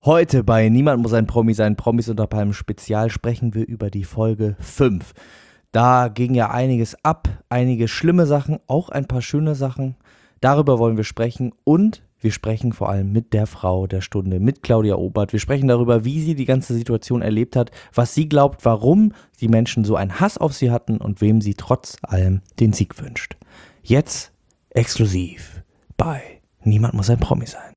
Heute bei Niemand muss ein Promi sein, Promis unter Palmen Spezial sprechen wir über die Folge 5. Da ging ja einiges ab, einige schlimme Sachen, auch ein paar schöne Sachen. Darüber wollen wir sprechen und wir sprechen vor allem mit der Frau der Stunde, mit Claudia Obert. Wir sprechen darüber, wie sie die ganze Situation erlebt hat, was sie glaubt, warum die Menschen so einen Hass auf sie hatten und wem sie trotz allem den Sieg wünscht. Jetzt exklusiv bei Niemand muss ein Promi sein.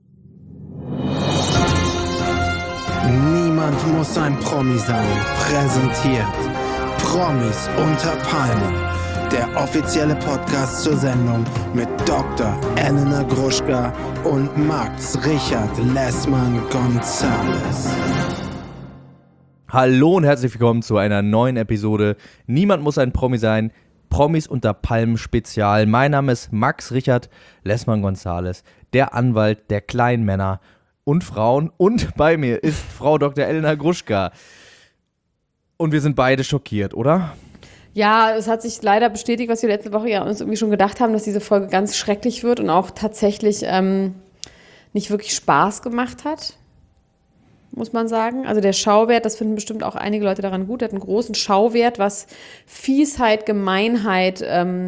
Niemand muss ein Promi sein. Präsentiert Promis unter Palmen. Der offizielle Podcast zur Sendung mit Dr. Elena Gruschka und Max Richard Lessmann-Gonzales. Hallo und herzlich willkommen zu einer neuen Episode Niemand muss ein Promi sein, Promis unter Palmen Spezial. Mein Name ist Max Richard Lessmann-Gonzales, der Anwalt der kleinen Männer und Frauen, und bei mir ist Frau Dr. Elena Gruschka. Und wir sind beide schockiert, oder? Ja, es hat sich leider bestätigt, was wir letzte Woche ja uns irgendwie schon gedacht haben, dass diese Folge ganz schrecklich wird und auch tatsächlich nicht wirklich Spaß gemacht hat, muss man sagen. Also der Schauwert, das finden bestimmt auch einige Leute daran gut, hat einen großen Schauwert, was Fiesheit, Gemeinheit,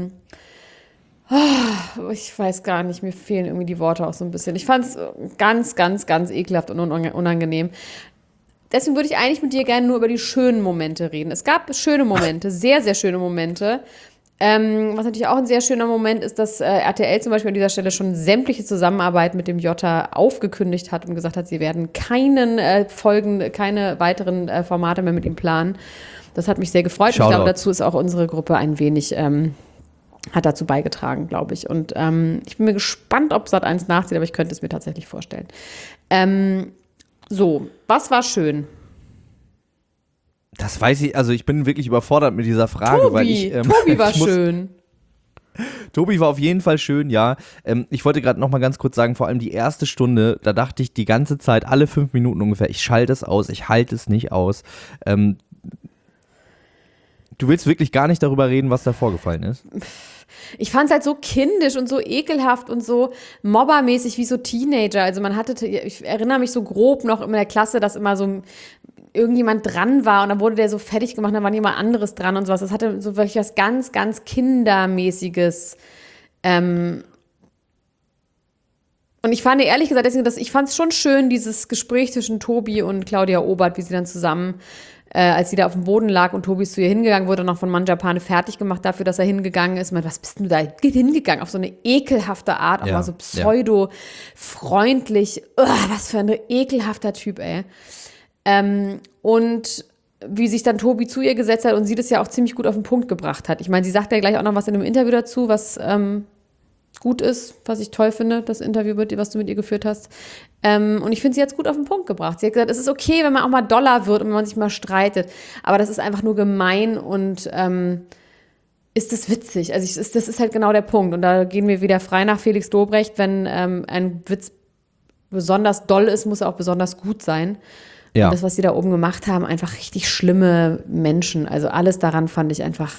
ich weiß gar nicht, mir fehlen irgendwie die Worte auch so ein bisschen. Ich fand es ganz, ganz, ganz ekelhaft und unangenehm. Deswegen würde ich eigentlich mit dir gerne nur über die schönen Momente reden. Es gab schöne Momente, sehr, sehr schöne Momente. Was natürlich auch ein sehr schöner Moment ist, dass RTL zum Beispiel an dieser Stelle schon sämtliche Zusammenarbeit mit dem Jota aufgekündigt hat und gesagt hat, sie werden keine weiteren Formate mehr mit ihm planen. Das hat mich sehr gefreut. Ich glaube, dazu ist auch unsere Gruppe ein wenig hat dazu beigetragen, glaube ich. Und ich bin mir gespannt, ob Sat.1 nachzieht, aber ich könnte es mir tatsächlich vorstellen. So, was war schön? Das weiß ich, also ich bin wirklich überfordert mit dieser Frage, Tobi war schön. Tobi war auf jeden Fall schön, ja. Ich wollte gerade noch mal ganz kurz sagen, vor allem die erste Stunde, da dachte ich die ganze Zeit, alle 5 Minuten ungefähr, ich schalte es aus, ich halte es nicht aus. Du willst wirklich gar nicht darüber reden, was da vorgefallen ist? Ich fand es halt so kindisch und so ekelhaft und so mobbermäßig wie so Teenager. Also ich erinnere mich so grob noch in der Klasse, dass immer so irgendjemand dran war und dann wurde der so fertig gemacht, dann war jemand anderes dran und sowas. Das hatte so wirklich was ganz, ganz Kindermäßiges. Und ich fand ehrlich gesagt, ich fand es schon schön, dieses Gespräch zwischen Tobi und Claudia Obert, wie sie dann zusammen, als sie da auf dem Boden lag und Tobi ist zu ihr hingegangen, wurde noch von Manjapane fertig gemacht dafür, dass er hingegangen ist. Was bist du da hingegangen? Auf so eine ekelhafte Art, auch mal so pseudo-freundlich. Was für ein ekelhafter Typ, ey. Und wie sich dann Tobi zu ihr gesetzt hat und sie das ja auch ziemlich gut auf den Punkt gebracht hat. Ich meine, sie sagt ja gleich auch noch was in einem Interview dazu, was gut ist, was ich toll finde, das Interview, was du mit ihr geführt hast. Und ich finde, sie hat es gut auf den Punkt gebracht. Sie hat gesagt, es ist okay, wenn man auch mal doller wird und wenn man sich mal streitet. Aber das ist einfach nur gemein und ist das witzig. Also das ist halt genau der Punkt. Und da gehen wir wieder frei nach Felix Lobrecht. Wenn ein Witz besonders doll ist, muss er auch besonders gut sein. Ja. Und das, was sie da oben gemacht haben, einfach richtig schlimme Menschen. Also alles daran fand ich einfach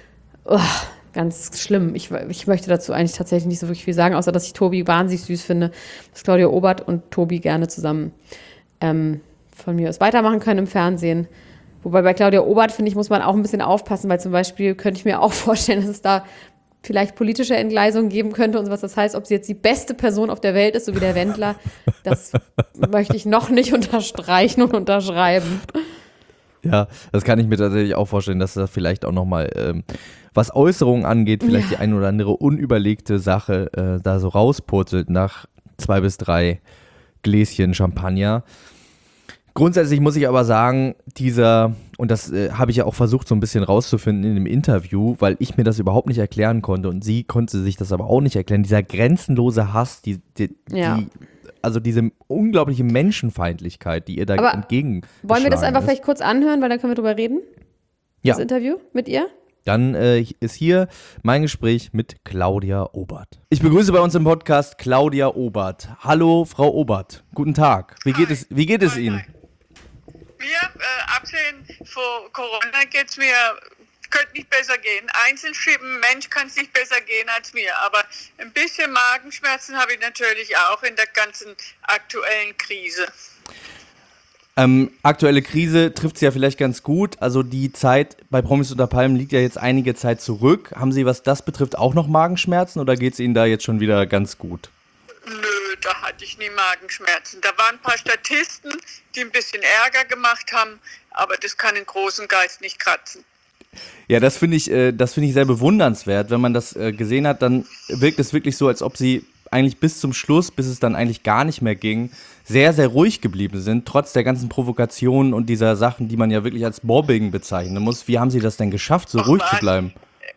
ganz schlimm. Ich möchte dazu eigentlich tatsächlich nicht so wirklich viel sagen, außer dass ich Tobi wahnsinnig süß finde, dass Claudia Obert und Tobi gerne zusammen von mir aus weitermachen können im Fernsehen. Wobei bei Claudia Obert, finde ich, muss man auch ein bisschen aufpassen, weil zum Beispiel könnte ich mir auch vorstellen, dass es da vielleicht politische Entgleisungen geben könnte und so was. Das heißt, ob sie jetzt die beste Person auf der Welt ist, so wie der Wendler, das möchte ich noch nicht unterstreichen und unterschreiben. Ja, das kann ich mir tatsächlich auch vorstellen, dass das vielleicht auch nochmal, was Äußerungen angeht, vielleicht die ein oder andere unüberlegte Sache da so rauspurzelt nach 2 bis 3 Gläschen Champagner. Grundsätzlich muss ich aber sagen, und das habe ich ja auch versucht so ein bisschen rauszufinden in dem Interview, weil ich mir das überhaupt nicht erklären konnte und sie konnte sich das aber auch nicht erklären, dieser grenzenlose Hass, also diese unglaubliche Menschenfeindlichkeit, die ihr da entgegen. Wollen wir das einfach vielleicht kurz anhören, weil dann können wir drüber reden? Ja. Das Interview mit ihr? Dann ist hier mein Gespräch mit Claudia Obert. Ich begrüße bei uns im Podcast Claudia Obert. Hallo, Frau Obert. Guten Tag. Wie geht es Ihnen? Mir, abgesehen von Corona, geht es mir könnte nicht besser gehen. Einzelschippen, Mensch, kann es nicht besser gehen als mir. Aber ein bisschen Magenschmerzen habe ich natürlich auch in der ganzen aktuellen Krise. Aktuelle Krise trifft es ja vielleicht ganz gut. Also die Zeit bei Promis unter Palmen liegt ja jetzt einige Zeit zurück. Haben Sie, was das betrifft, auch noch Magenschmerzen oder geht es Ihnen da jetzt schon wieder ganz gut? Nö, da hatte ich nie Magenschmerzen. Da waren ein paar Statisten, die ein bisschen Ärger gemacht haben, aber das kann den großen Geist nicht kratzen. Ja, das finde ich sehr bewundernswert. Wenn man das gesehen hat, dann wirkt es wirklich so, als ob Sie eigentlich bis zum Schluss, bis es dann eigentlich gar nicht mehr ging, sehr, sehr ruhig geblieben sind, trotz der ganzen Provokationen und dieser Sachen, die man ja wirklich als Mobbing bezeichnen muss. Wie haben Sie das denn geschafft, so ruhig zu bleiben?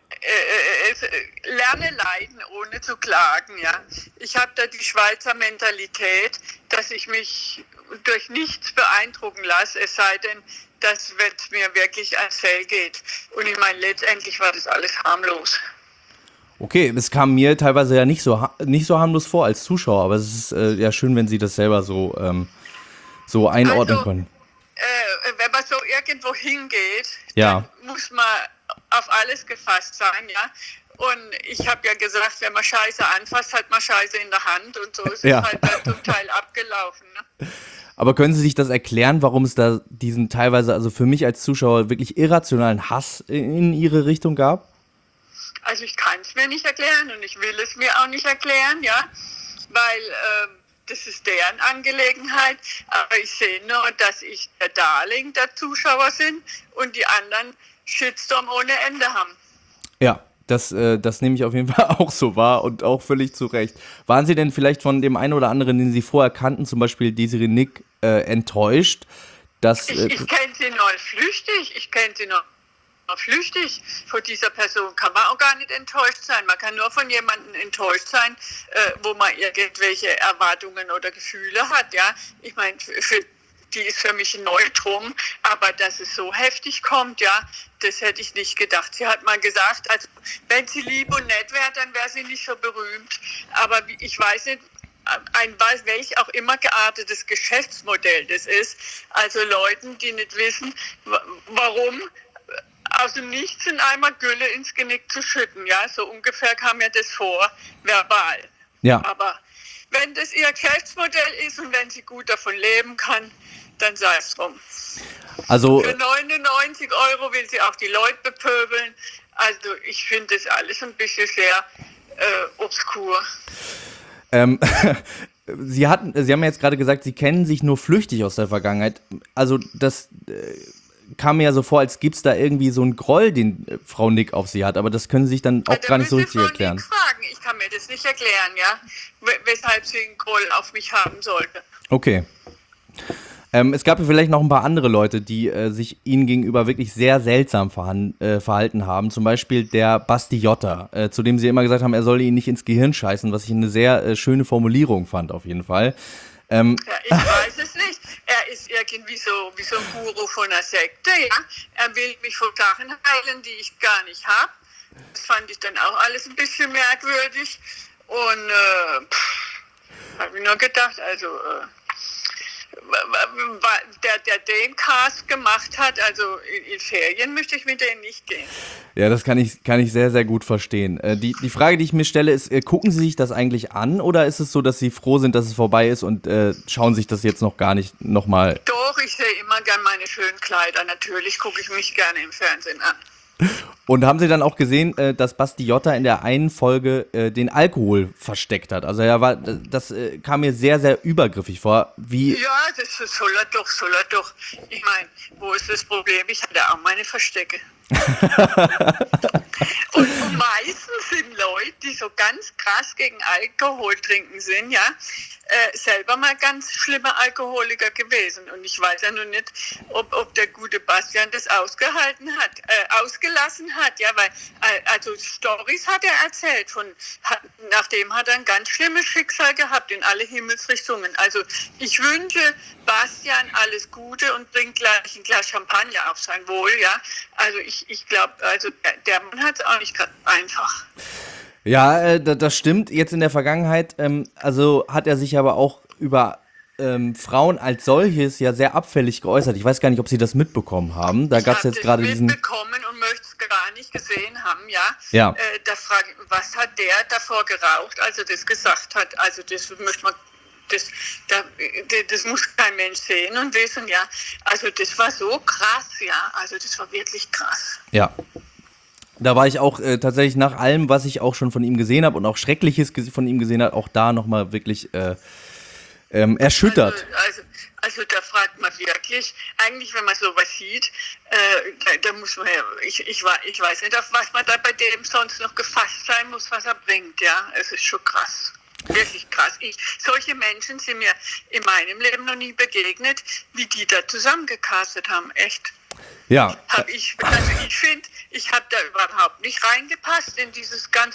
Lerne leiden, ohne zu klagen, ja. Ich habe da die Schweizer Mentalität, dass ich mich durch nichts beeindrucken lasse, es sei denn, dass es mir wirklich ans Fell geht. Und ich meine, letztendlich war das alles harmlos. Okay, es kam mir teilweise ja nicht so harmlos vor als Zuschauer, aber es ist ja schön, wenn Sie das selber so einordnen können. Wenn man so irgendwo hingeht, ja, dann muss man auf alles gefasst sein, ja. Und ich habe ja gesagt, wenn man Scheiße anfasst, hat man Scheiße in der Hand und so ist es halt dann zum Teil abgelaufen. Ne? Aber können Sie sich das erklären, warum es da diesen teilweise, also für mich als Zuschauer, wirklich irrationalen Hass in Ihre Richtung gab? Also ich kann es mir nicht erklären und ich will es mir auch nicht erklären, ja, weil das ist deren Angelegenheit. Aber ich sehe nur, dass ich der Darling der Zuschauer bin und die anderen Shitstorm ohne Ende haben. Ja, das nehme ich auf jeden Fall auch so wahr und auch völlig zu Recht. Waren Sie denn vielleicht von dem einen oder anderen, den Sie vorher kannten, zum Beispiel Desiree Nick, enttäuscht? Dass, ich kenne sie noch flüchtig. Von dieser Person kann man auch gar nicht enttäuscht sein. Man kann nur von jemandem enttäuscht sein, wo man irgendwelche Erwartungen oder Gefühle hat. Ja, ich meine, die ist für mich ein Neutrum, aber dass es so heftig kommt, ja, das hätte ich nicht gedacht. Sie hat mal gesagt, also wenn sie lieb und nett wäre, dann wäre sie nicht so berühmt. Aber ich weiß nicht, welch auch immer geartetes Geschäftsmodell das ist. Also Leuten, die nicht wissen, warum aus dem Nichts in einmal Gülle ins Genick zu schütten. Ja, so ungefähr kam mir das vor, verbal. Ja. Aber wenn das ihr Geschäftsmodell ist und wenn sie gut davon leben kann, dann sei es drum. Also für 99 € will sie auch die Leute bepöbeln. Also ich finde das alles ein bisschen sehr obskur. Sie haben ja jetzt gerade gesagt, Sie kennen sich nur flüchtig aus der Vergangenheit. Also das kam mir ja so vor, als gibt es da irgendwie so einen Groll, den Frau Nick auf Sie hat. Aber das können Sie sich dann auch gar nicht so richtig erklären. Nick fragen. Ich kann mir das nicht erklären, ja, weshalb sie einen Groll auf mich haben sollte. Okay. Es gab ja vielleicht noch ein paar andere Leute, die sich Ihnen gegenüber wirklich sehr seltsam verhalten haben. Zum Beispiel der Basti Jotta, zu dem Sie immer gesagt haben, er solle Ihnen nicht ins Gehirn scheißen, was ich eine sehr schöne Formulierung fand auf jeden Fall. Ja, ich weiß es nicht. Er ist irgendwie so wie so ein Guru von einer Sekte, ja. Er will mich von Sachen heilen, die ich gar nicht habe. Das fand ich dann auch alles ein bisschen merkwürdig. Und habe ich nur gedacht, also der den Cast gemacht hat, also in Ferien möchte ich mit denen nicht gehen. Ja, das kann ich sehr, sehr gut verstehen. Die Frage, die ich mir stelle, ist, gucken Sie sich das eigentlich an oder ist es so, dass Sie froh sind, dass es vorbei ist und schauen sich das jetzt noch gar nicht nochmal? Doch, ich sehe immer gern meine schönen Kleider. Natürlich gucke ich mich gerne im Fernsehen an. Und haben Sie dann auch gesehen, dass Basti Jotta in der einen Folge den Alkohol versteckt hat? Also das kam mir sehr, sehr übergriffig vor. Ja, das soll er doch. Ich meine, wo ist das Problem? Ich hatte auch meine Verstecke. und meistens sind Leute, die so ganz krass gegen Alkohol trinken sind, ja, selber mal ganz schlimme Alkoholiker gewesen. Und ich weiß ja noch nicht, ob der gute Bastian das ausgelassen hat, ja, weil, also Storys hat er erzählt, nachdem hat er ein ganz schlimmes Schicksal gehabt in alle Himmelsrichtungen. Also ich wünsche Bastian alles Gute und bringt gleich ein Glas Champagner auf sein Wohl, ja. Also ich glaube, also der Mann hat es auch nicht gerade einfach. Ja, das stimmt. Jetzt in der Vergangenheit, also hat er sich aber auch über Frauen als solches ja sehr abfällig geäußert. Ich weiß gar nicht, ob Sie das mitbekommen haben. Da gab es jetzt gerade diesen. Ich habe das mitbekommen und möchte es gar gesehen haben, ja, Ja. da frage ich, was hat der davor geraucht, als er das gesagt hat? Also das möchte man, das muss kein Mensch sehen und wissen, ja. Also das war so krass, ja. Also das war wirklich krass. Ja. Da war ich auch tatsächlich nach allem, was ich auch schon von ihm gesehen habe und auch Schreckliches von ihm gesehen habe, auch da nochmal wirklich erschüttert. Also da fragt man wirklich, eigentlich wenn man sowas sieht, da muss man ja, ich weiß nicht, auf was man da bei dem sonst noch gefasst sein muss, was er bringt, ja. Es ist schon krass. Wirklich krass. Solche Menschen sind mir in meinem Leben noch nie begegnet, wie die da zusammengecastet haben, echt. Ja. Ich finde, ich habe da überhaupt nicht reingepasst in dieses ganze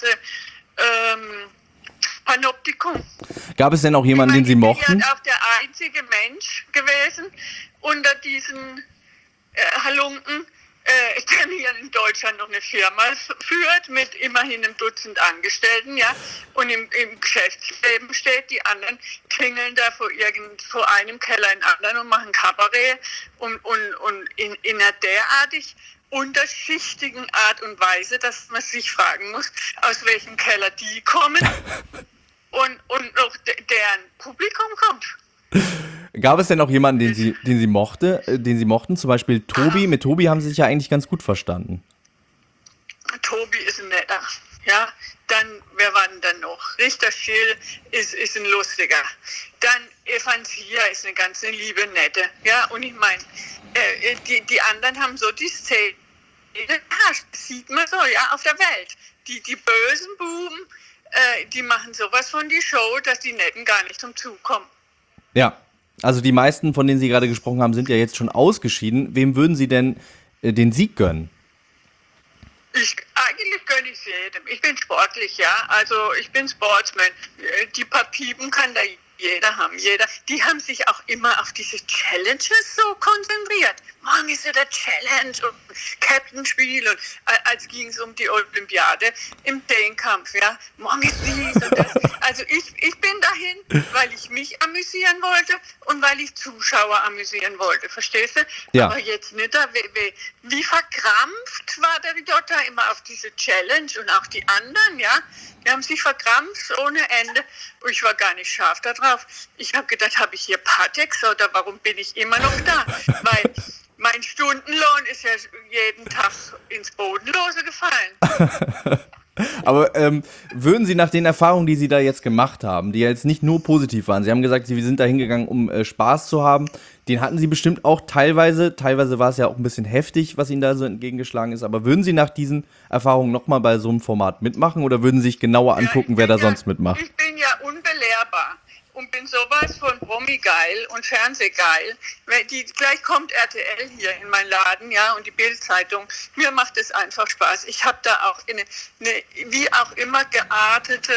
Panoptikum. Gab es denn auch jemanden, den Sie mochten? Ich bin ja auch der einzige Mensch gewesen unter diesen Halunken, der hier in Deutschland noch eine Firma führt mit immerhin einem Dutzend Angestellten, ja, und im Geschäftsleben steht, die anderen klingeln da vor einem Keller in anderen und machen Kabarett und in einer derartig unterschichtigen Art und Weise, dass man sich fragen muss, aus welchem Keller die kommen und noch deren Publikum kommt. Gab es denn auch jemanden, den Sie mochten? Zum Beispiel Tobi. Mit Tobi haben Sie sich ja eigentlich ganz gut verstanden. Tobi ist ein netter, ja. Dann, wer war denn dann noch? Richter Schill ist ein lustiger. Dann Evansia ist eine ganz liebe, nette, ja. Und ich meine, die anderen haben so die Szene, das sieht man so, ja, auf der Welt. Die bösen Buben, die machen sowas von die Show, dass die Netten gar nicht zum Zug kommen. Ja, also die meisten, von denen Sie gerade gesprochen haben, sind ja jetzt schon ausgeschieden. Wem würden Sie denn den Sieg gönnen? Eigentlich gönne ich es jedem. Ich bin sportlich, ja. Also ich bin Sportsman. Die paar Piepen kann da jeder haben. Die haben sich auch immer auf diese Challenges so konzentriert. Morgen ist ja der Challenge und Captain-Spiel und als ging es um die Olympiade im Zehnkampf, ja. Morgen ist dies und das. Also ich bin dahin, weil ich mich amüsieren wollte und weil ich Zuschauer amüsieren wollte, verstehst du? Ja. Aber jetzt nicht, wie verkrampft war der Ridotta immer auf diese Challenge und auch die anderen, ja. Die haben sich verkrampft ohne Ende. Und ich war gar nicht scharf da drauf. Ich habe gedacht, habe ich hier Patex oder warum bin ich immer noch da? Weil mein Stundenlohn ist ja jeden Tag ins Bodenlose gefallen. Aber würden Sie nach den Erfahrungen, die Sie da jetzt gemacht haben, die ja jetzt nicht nur positiv waren, Sie haben gesagt, Sie sind da hingegangen, um Spaß zu haben, den hatten Sie bestimmt auch teilweise war es ja auch ein bisschen heftig, was Ihnen da so entgegengeschlagen ist, aber würden Sie nach diesen Erfahrungen nochmal bei so einem Format mitmachen oder würden Sie sich genauer angucken, wer da sonst mitmacht? Ich bin ja unbelehrbar und bin sowas von Promi-geil und Fernsehgeil. Gleich kommt RTL hier in meinen Laden, ja, und die Bild-Zeitung. Mir macht es einfach Spaß. Ich habe da auch eine wie auch immer geartete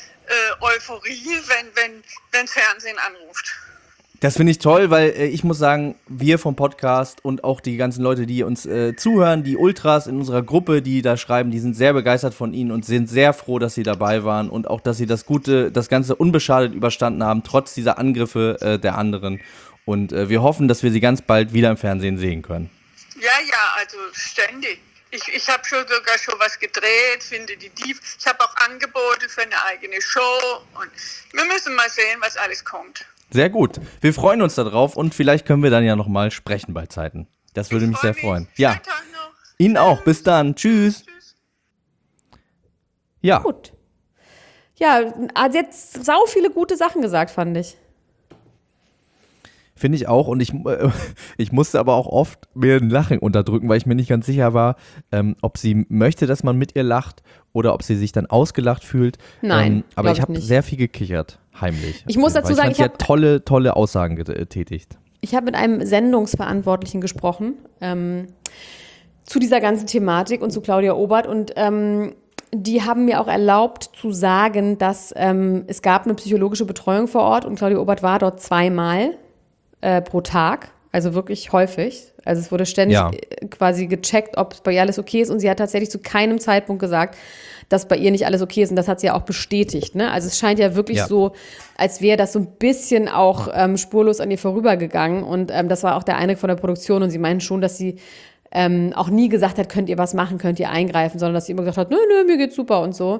Euphorie, wenn Fernsehen anruft. Das finde ich toll, weil ich muss sagen, wir vom Podcast und auch die ganzen Leute, die uns zuhören, die Ultras in unserer Gruppe, die da schreiben, die sind sehr begeistert von Ihnen und sind sehr froh, dass Sie dabei waren und auch, dass Sie das Ganze unbeschadet überstanden haben, trotz dieser Angriffe der anderen. Und wir hoffen, dass wir Sie ganz bald wieder im Fernsehen sehen können. Ja, also ständig. Ich habe sogar schon was gedreht, finde die tief. Ich habe auch Angebote für eine eigene Show und wir müssen mal sehen, was alles kommt. Sehr gut. Wir freuen uns darauf und vielleicht können wir dann ja nochmal sprechen bei Zeiten. Das würde mich sehr freuen. Ja, Schönen Tag noch. Ihnen auch. Bis dann. Tschüss. Ja. Gut. Ja, also jetzt sau viele gute Sachen gesagt, fand ich. Finde ich auch und ich musste aber auch oft mir ein Lachen unterdrücken, weil ich mir nicht ganz sicher war, ob sie möchte, dass man mit ihr lacht oder ob sie sich dann ausgelacht fühlt. Nein, aber ich habe nicht. sehr viel gekichert, heimlich. Ich muss dazu sagen, ich habe tolle Aussagen getätigt. Ich habe mit einem Sendungsverantwortlichen gesprochen zu dieser ganzen Thematik und zu Claudia Obert und die haben mir auch erlaubt zu sagen, dass es gab eine psychologische Betreuung vor Ort und Claudia Obert war dort 2-mal pro Tag, also wirklich häufig. Also es wurde ständig quasi gecheckt, ob bei ihr alles okay ist und sie hat tatsächlich zu keinem Zeitpunkt gesagt, dass bei ihr nicht alles okay ist und das hat sie ja auch bestätigt. Ne? Also es scheint ja wirklich so, als wäre das so ein bisschen auch spurlos an ihr vorübergegangen und das war auch der Eindruck von der Produktion und sie meinen schon, dass sie auch nie gesagt hat, könnt ihr was machen, könnt ihr eingreifen, sondern dass sie immer gesagt hat, nö, mir geht's super und so.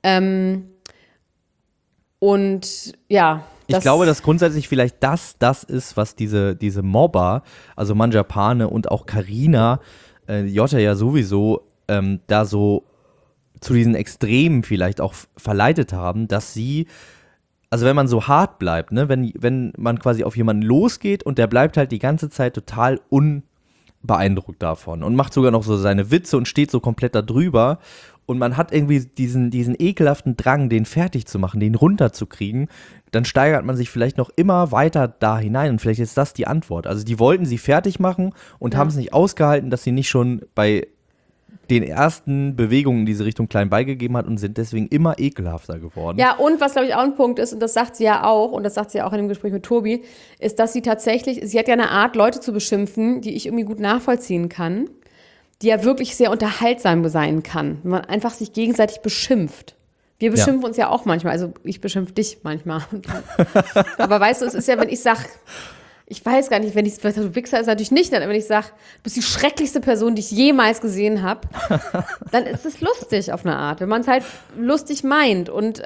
Und ja. Ich glaube, dass grundsätzlich vielleicht das ist, was diese Mobber, also Manjapane und auch Carina, Jota ja sowieso, da so zu diesen Extremen vielleicht auch verleitet haben, dass sie, also wenn man so hart bleibt, ne, wenn man quasi auf jemanden losgeht und der bleibt halt die ganze Zeit total unbeeindruckt davon und macht sogar noch so seine Witze und steht so komplett da drüber und man hat irgendwie diesen ekelhaften Drang, den fertig zu machen, den runterzukriegen, dann steigert man sich vielleicht noch immer weiter da hinein und vielleicht ist das die Antwort. Also die wollten sie fertig machen und haben es nicht ausgehalten, dass sie nicht schon bei den ersten Bewegungen in diese Richtung klein beigegeben hat und sind deswegen immer ekelhafter geworden. Ja, und was, glaube ich, auch ein Punkt ist, und das sagt sie ja auch, und das sagt sie ja auch in dem Gespräch mit Tobi, ist, dass sie hat ja eine Art, Leute zu beschimpfen, die ich irgendwie gut nachvollziehen kann, die ja wirklich sehr unterhaltsam sein kann, wenn man einfach sich gegenseitig beschimpft. Wir beschimpfen uns ja auch manchmal, also ich beschimpfe dich manchmal. Aber weißt du, es ist ja, wenn ich sage, ich weiß gar nicht, du Wichser ist natürlich nicht, aber wenn ich sage, du bist die schrecklichste Person, die ich jemals gesehen habe, dann ist es lustig auf eine Art, wenn man es halt lustig meint. Und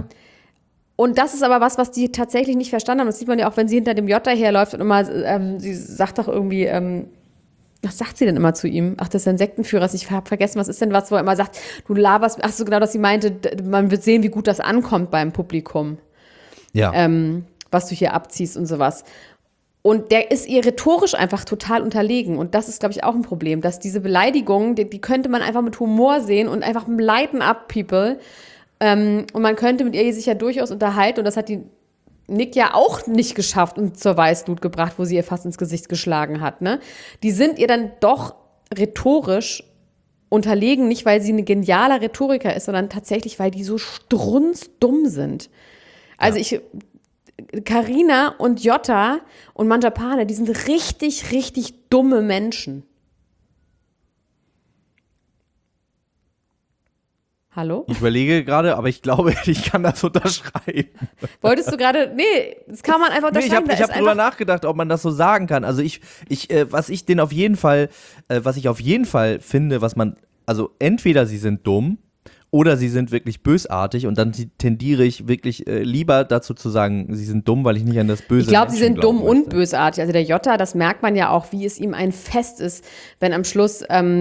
das ist aber was die tatsächlich nicht verstanden haben. Das sieht man ja auch, wenn sie hinter dem Jota herläuft und immer, sie sagt doch irgendwie, was sagt sie denn immer zu ihm? Ach, das ist ein Sektenführer. Ich habe vergessen, was ist denn was, wo er immer sagt, du laberst. Ach so, genau, dass sie meinte, man wird sehen, wie gut das ankommt beim Publikum. Ja. Was du hier abziehst und sowas. Und der ist ihr rhetorisch einfach total unterlegen. Und das ist, glaube ich, auch ein Problem, dass diese Beleidigungen, die könnte man einfach mit Humor sehen und einfach lighten up people. Und man könnte mit ihr sich ja durchaus unterhalten. Und das hat die Nick ja auch nicht geschafft und zur Weißglut gebracht, wo sie ihr fast ins Gesicht geschlagen hat. Ne? Die sind ihr dann doch rhetorisch unterlegen, nicht weil sie ein genialer Rhetoriker ist, sondern tatsächlich, weil die so strunzdumm sind. Also Carina und Jota und Manjapane, die sind richtig, richtig dumme Menschen. Hallo? Ich überlege gerade, aber ich glaube, ich kann das unterschreiben. Wolltest du gerade, nee, das kann man einfach unterschreiben. Ich hab drüber nachgedacht, ob man das so sagen kann. Also was ich auf jeden Fall finde, also entweder sie sind dumm oder sie sind wirklich bösartig und dann tendiere ich wirklich lieber dazu zu sagen, sie sind dumm, weil ich nicht an das Böse Ich glaube, sie sind dumm und möchte. bösartig. Also der Jota, das merkt man ja auch, wie es ihm ein Fest ist, wenn am Schluss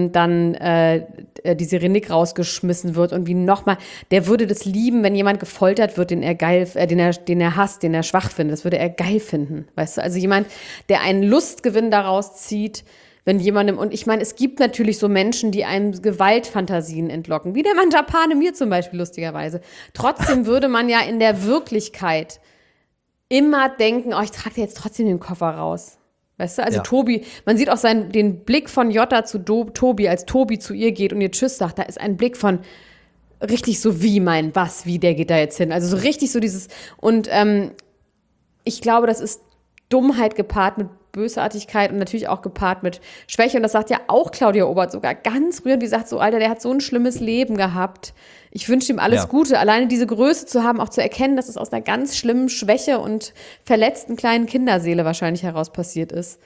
diese Renick rausgeschmissen wird und wie nochmal, der würde das lieben, wenn jemand gefoltert wird, den er hasst, den er schwach findet. Das würde er geil finden, weißt du? Also jemand, der einen Lustgewinn daraus zieht, wenn jemandem, und ich meine, es gibt natürlich so Menschen, die einem Gewaltfantasien entlocken, wie der Manjapane mir zum Beispiel, lustigerweise. Trotzdem würde man ja in der Wirklichkeit immer denken, ich trage jetzt trotzdem den Koffer raus. Weißt du, also Tobi, man sieht auch den Blick von Jota zu Tobi, als Tobi zu ihr geht und ihr Tschüss sagt, da ist ein Blick von richtig so wie der geht da jetzt hin. Also so richtig so dieses, und ich glaube, das ist Dummheit gepaart mit Bösartigkeit und natürlich auch gepaart mit Schwäche. Und das sagt ja auch Claudia Obert sogar ganz rührend, die sagt so, Alter, der hat so ein schlimmes Leben gehabt. Ich wünsche ihm alles Gute. Alleine diese Größe zu haben, auch zu erkennen, dass es aus einer ganz schlimmen Schwäche und verletzten kleinen Kinderseele wahrscheinlich heraus passiert ist.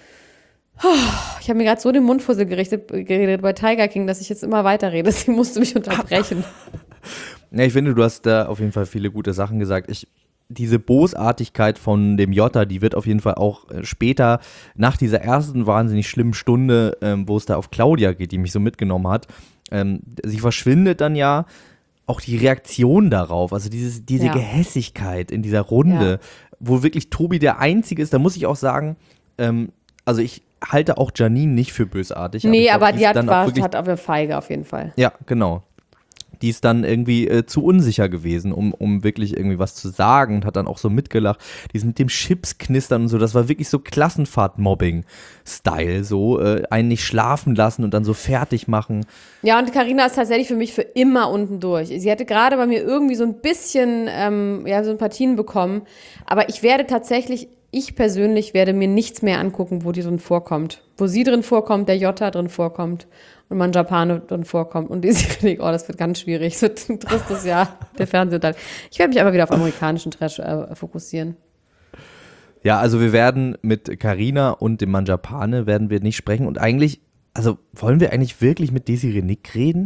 Ich habe mir gerade so den Mundfussel geredet bei Tiger King, dass ich jetzt immer weiterrede. Deswegen musst du mich unterbrechen. Ja, ich finde, du hast da auf jeden Fall viele gute Sachen gesagt. Diese Bosartigkeit von dem Jota, die wird auf jeden Fall auch später, nach dieser ersten wahnsinnig schlimmen Stunde, wo es da auf Claudia geht, die mich so mitgenommen hat, sie verschwindet dann ja, auch die Reaktion darauf, also diese Gehässigkeit in dieser Runde, wo wirklich Tobi der Einzige ist, da muss ich auch sagen, also ich halte auch Janine nicht für bösartig. Nee, aber die hat wirklich auf eine Feige auf jeden Fall. Ja, genau. Die ist dann irgendwie zu unsicher gewesen, um wirklich irgendwie was zu sagen und hat dann auch so mitgelacht. Die ist mit dem Chips knistern und so, das war wirklich so Klassenfahrt-Mobbing-Style, so einen nicht schlafen lassen und dann so fertig machen. Ja, und Carina ist tatsächlich für mich für immer unten durch. Sie hatte gerade bei mir irgendwie so ein bisschen Sympathien bekommen, aber ich persönlich werde mir nichts mehr angucken, wo die drin vorkommt. Wo sie drin vorkommt, der Jota drin vorkommt und Manjapane drin vorkommt. Und ich denke, das wird ganz schwierig. Es wird ein tristes Jahr, der Fernsehteil. Ich werde mich aber wieder auf amerikanischen Trash fokussieren. Ja, also wir werden mit Carina und dem Manjapane werden wir nicht sprechen. Und eigentlich also wollen wir eigentlich wirklich mit Desiree Nick reden?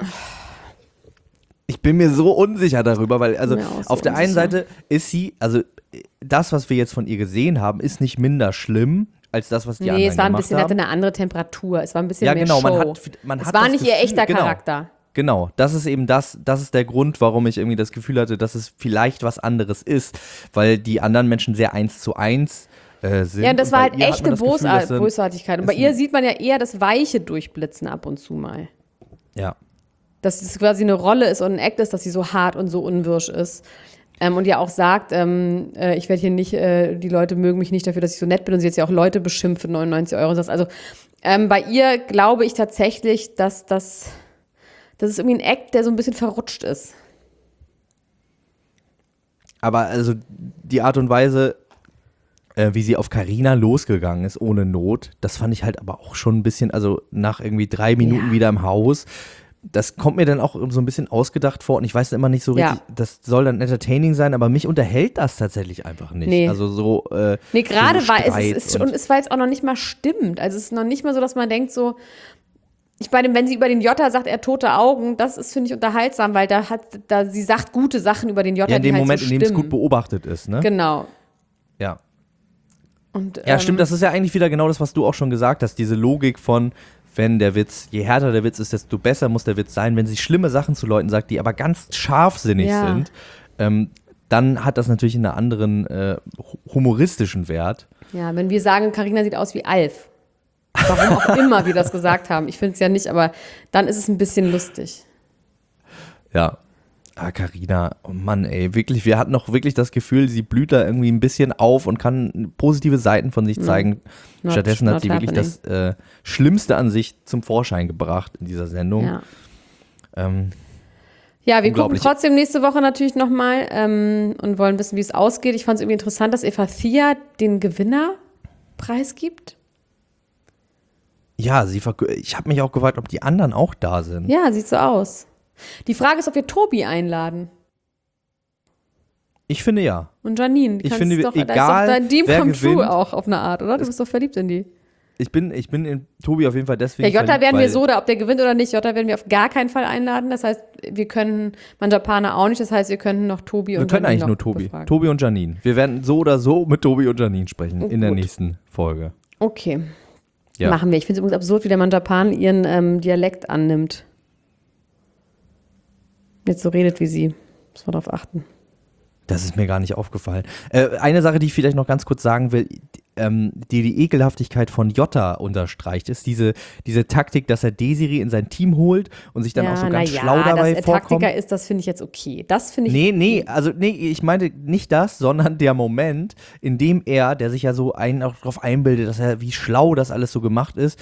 Ich bin mir so unsicher darüber, weil also auf der einen Seite ist sie, also das, was wir jetzt von ihr gesehen haben, ist nicht minder schlimm als das, was die anderen es war ein gemacht bisschen, haben. hatte eine andere Temperatur, es war ein bisschen Ja, mehr genau, Show. man es hat war das nicht ihr Gefühl, echter genau. Charakter. Genau, das ist eben das ist der Grund, warum ich irgendwie das Gefühl hatte, dass es vielleicht was anderes ist, weil die anderen Menschen sehr 1:1 sind. Ja, und das war halt bei ihr hat echte man das Gefühl, Bösartigkeit. Und bei ihr sieht man ja eher das Weiche durchblitzen ab und zu mal. Ja. Dass es quasi eine Rolle ist und ein Act ist, dass sie so hart und so unwirsch ist. Und ja auch sagt, ich werde hier nicht, die Leute mögen mich nicht dafür, dass ich so nett bin. Und sie jetzt ja auch Leute beschimpft für 99 €. Also bei ihr glaube ich tatsächlich, dass das ist irgendwie ein Act, der so ein bisschen verrutscht ist. Aber also die Art und Weise, wie sie auf Carina losgegangen ist, ohne Not, das fand ich halt aber auch schon ein bisschen, also nach irgendwie 3 Minuten wieder im Haus, das kommt mir dann auch so ein bisschen ausgedacht vor und ich weiß immer nicht so richtig, das soll dann entertaining sein, aber mich unterhält das tatsächlich einfach nicht. Nee. Also so gerade so weil Streit es war jetzt auch noch nicht mal stimmt. Also es ist noch nicht mal so, dass man denkt so, ich meine, wenn sie über den Jota sagt, er hat tote Augen, das ist, finde ich, unterhaltsam, weil sie sagt gute Sachen über den Jota, ja, in dem die halt Moment, so in dem es stimmen. gut beobachtet ist, ne? Genau. Ja. Und, Ja, stimmt, das ist ja eigentlich wieder genau das, was du auch schon gesagt hast, diese Logik von, wenn der Witz, je härter der Witz ist, desto besser muss der Witz sein. Wenn sie schlimme Sachen zu Leuten sagt, die aber ganz scharfsinnig sind, dann hat das natürlich einen anderen humoristischen Wert. Ja, wenn wir sagen, Carina sieht aus wie Alf. Warum auch immer wir das gesagt haben. Ich finde es ja nicht, aber dann ist es ein bisschen lustig. Ja. Ah, Carina, oh Mann, ey, wirklich, wir hatten noch wirklich das Gefühl, sie blüht da irgendwie ein bisschen auf und kann positive Seiten von sich zeigen. Stattdessen hat sie wirklich das Schlimmste an sich zum Vorschein gebracht in dieser Sendung. Ja. Ja, wir gucken trotzdem nächste Woche natürlich nochmal und wollen wissen, wie es ausgeht. Ich fand es irgendwie interessant, dass Eva Thea den Gewinner preisgibt. Ja, ich habe mich auch gefragt, ob die anderen auch da sind. Ja, sieht so aus. Die Frage ist, ob wir Tobi einladen. Ich finde ja. Und Janine, ich finde, da ist egal, doch dein Dream wer come gewinnt, true auch auf eine Art, oder? Du bist doch verliebt in die. Ich bin in Tobi auf jeden Fall deswegen Ja, Jota verliebt, werden wir weil- so, ob der gewinnt oder nicht, Jota werden wir auf gar keinen Fall einladen. Das heißt, wir können Manjapane auch nicht. Das heißt, wir können noch Tobi und Wir können Janine eigentlich noch nur Tobi. befragen. Tobi und Janine. Wir werden so oder so mit Tobi und Janine sprechen in der Gut. nächsten Folge. Okay. Ja. Machen wir. Ich finde es übrigens absurd, wie der Manjapane ihren Dialekt annimmt. Jetzt so redet wie sie. Muss man darauf achten. Das ist mir gar nicht aufgefallen. Eine Sache, die ich vielleicht noch ganz kurz sagen will, die Ekelhaftigkeit von Jota unterstreicht, ist diese Taktik, dass er Desiree in sein Team holt und sich dann auch so ganz schlau dabei dass er vorkommt. Taktiker ist, das finde ich jetzt okay. Das finde ich Nee, ich meinte nicht das, sondern der Moment, in dem er, der sich ja so auch darauf einbildet, dass er, wie schlau das alles so gemacht ist,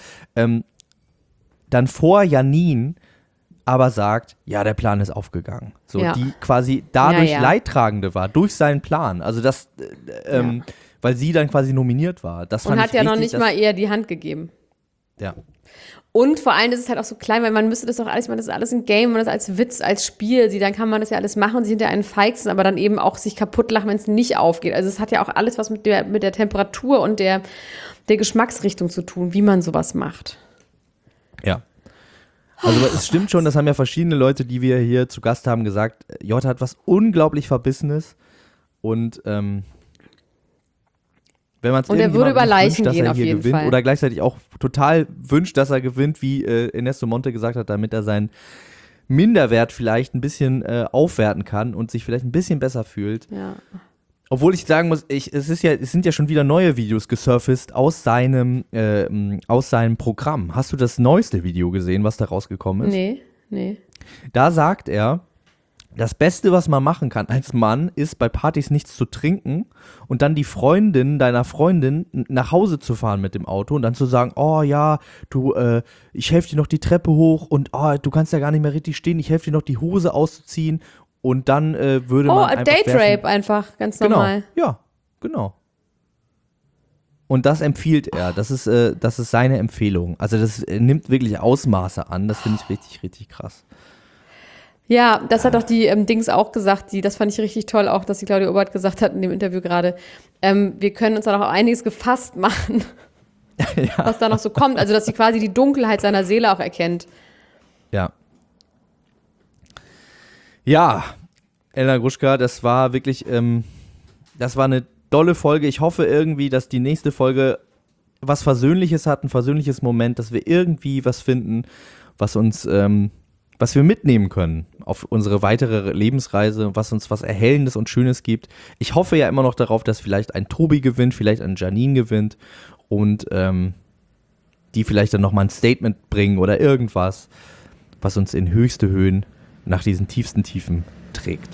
dann vor Janine aber sagt, ja, der Plan ist aufgegangen. So, Ja. die quasi dadurch Ja. Leidtragende war, durch seinen Plan. Also das, weil sie dann quasi nominiert war. Das fand und ich hat ja noch richtig, nicht mal eher die Hand gegeben. Ja. Und vor allem ist es halt auch so klein, weil man müsste das doch alles, das ist alles ein Game, man das als Witz, als Spiel, dann kann man das ja alles machen, sie hinter einen feixen, aber dann eben auch sich kaputt lachen, wenn es nicht aufgeht. Also es hat ja auch alles was mit der Temperatur und der Geschmacksrichtung zu tun, wie man sowas macht. Ja. Also es stimmt schon, das haben ja verschiedene Leute, die wir hier zu Gast haben, gesagt, Jota hat was unglaublich Verbissenes und wenn man es Und er würde über Leichen wünscht, dass gehen, er auf hier jeden gewinnt Fall. oder gleichzeitig auch total wünscht, dass er gewinnt, wie Ernesto Monte gesagt hat, damit er seinen Minderwert vielleicht ein bisschen aufwerten kann und sich vielleicht ein bisschen besser fühlt. Ja. Obwohl ich sagen muss, es sind ja schon wieder neue Videos gesurfaced aus seinem Programm. Hast du das neueste Video gesehen, was da rausgekommen ist? Nee. Da sagt er, das Beste, was man machen kann als Mann, ist bei Partys nichts zu trinken und dann die Freundin deiner Freundin nach Hause zu fahren mit dem Auto und dann zu sagen, oh ja, ich helfe dir noch die Treppe hoch und oh, du kannst ja gar nicht mehr richtig stehen, ich helfe dir noch die Hose auszuziehen und dann würde man einfach Date Rape einfach, ganz normal. Genau, ja, genau. Und das empfiehlt er, das ist seine Empfehlung. Also das nimmt wirklich Ausmaße an, das finde ich richtig, richtig krass. Ja, das hat doch die Dings auch gesagt, das fand ich richtig toll, auch, dass die Claudia Obert gesagt hat in dem Interview gerade, wir können uns da noch einiges gefasst machen. was da noch so kommt. Also, dass sie quasi die Dunkelheit seiner Seele auch erkennt. Ja. Ja, Elena Gruschka, das war wirklich, das war eine tolle Folge. Ich hoffe irgendwie, dass die nächste Folge was Versöhnliches hat, ein versöhnliches Moment, dass wir irgendwie was finden, was uns, was wir mitnehmen können auf unsere weitere Lebensreise, was uns was Erhellendes und Schönes gibt. Ich hoffe ja immer noch darauf, dass vielleicht ein Tobi gewinnt, vielleicht ein Janine gewinnt und die vielleicht dann nochmal ein Statement bringen oder irgendwas, was uns in höchste Höhen nach diesen tiefsten Tiefen trägt.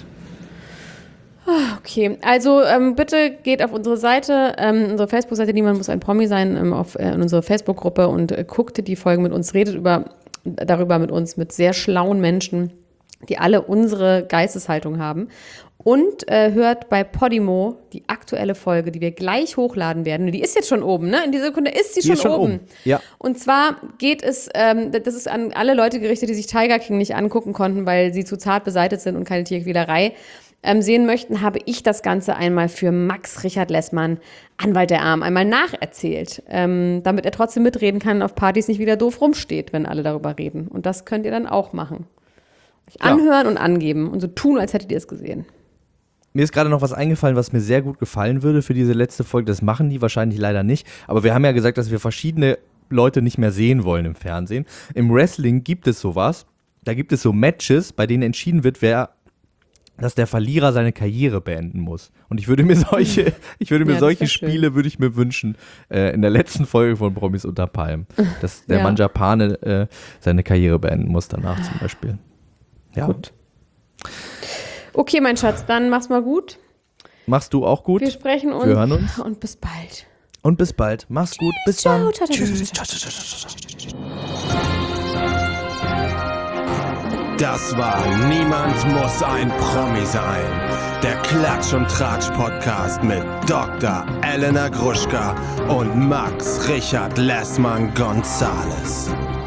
Okay, also bitte geht auf unsere Seite, unsere Facebook-Seite, Niemand muss ein Promi sein, in unsere Facebook-Gruppe und guckt die Folgen mit uns, redet darüber mit uns, mit sehr schlauen Menschen, die alle unsere Geisteshaltung haben. Und hört bei Podimo die aktuelle Folge, die wir gleich hochladen werden. Die ist jetzt schon oben, ne? In dieser Sekunde ist sie schon oben. Ja. Und zwar geht es, das ist an alle Leute gerichtet, die sich Tiger King nicht angucken konnten, weil sie zu zart beseitigt sind und keine Tierquälerei sehen möchten, habe ich das Ganze einmal für Max Richard Lessmann, Anwalt der Armen, einmal nacherzählt, damit er trotzdem mitreden kann und auf Partys nicht wieder doof rumsteht, wenn alle darüber reden. Und das könnt ihr dann auch machen. Euch anhören und angeben und so tun, als hättet ihr es gesehen. Mir ist gerade noch was eingefallen, was mir sehr gut gefallen würde für diese letzte Folge. Das machen die wahrscheinlich leider nicht. Aber wir haben ja gesagt, dass wir verschiedene Leute nicht mehr sehen wollen im Fernsehen. Im Wrestling gibt es sowas. Da gibt es so Matches, bei denen entschieden wird, dass der Verlierer seine Karriere beenden muss. Und ich würde mir solche Spiele würde ich mir wünschen in der letzten Folge von Promis unter Palmen, dass der Manjapane seine Karriere beenden muss danach zum Beispiel. Ja. Gut. Okay, mein Schatz, dann mach's mal gut. Machst du auch gut. Wir sprechen uns. Wir hören uns. Und bis bald. Und bis bald. Mach's gut. Bis dann. Tschüss. Das war Niemand muss ein Promi sein. Der Klatsch- und Tratsch-Podcast mit Dr. Elena Gruschka und Max Richard Lessmann Gonzales.